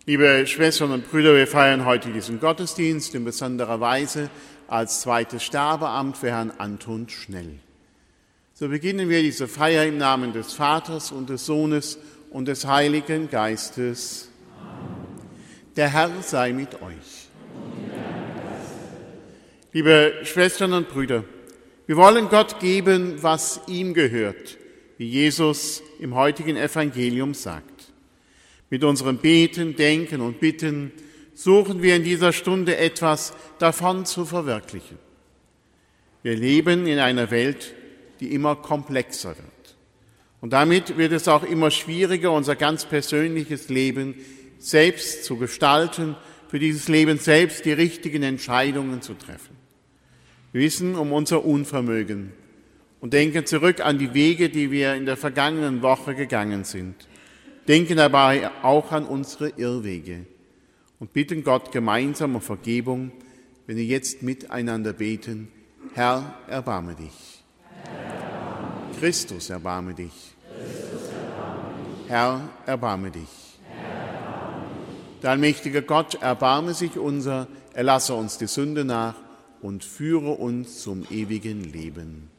Liebe Schwestern und Brüder, wir feiern heute diesen Gottesdienst in besonderer Weise als zweites Sterbeamt für Herrn Anton Schnell. So beginnen wir diese Feier im Namen des Vaters und des Sohnes und des Heiligen Geistes. Der Herr sei mit euch. Liebe Schwestern und Brüder, wir wollen Gott geben, was ihm gehört, wie Jesus im heutigen Evangelium sagt. Mit unserem Beten, Denken und Bitten suchen wir in dieser Stunde etwas davon zu verwirklichen. Wir leben in einer Welt, die immer komplexer wird. Und damit wird es auch immer schwieriger, unser ganz persönliches Leben selbst zu gestalten, für dieses Leben selbst die richtigen Entscheidungen zu treffen. Wir wissen um unser Unvermögen und denken zurück an die Wege, die wir in der vergangenen Woche gegangen sind. Denken dabei auch an unsere Irrwege und bitten Gott gemeinsam um Vergebung, wenn wir jetzt miteinander beten: Herr, erbarme dich. Christus, erbarme dich. Herr, erbarme dich. Der allmächtige Gott, erbarme sich unser, erlasse uns die Sünde nach und führe uns zum ewigen Leben.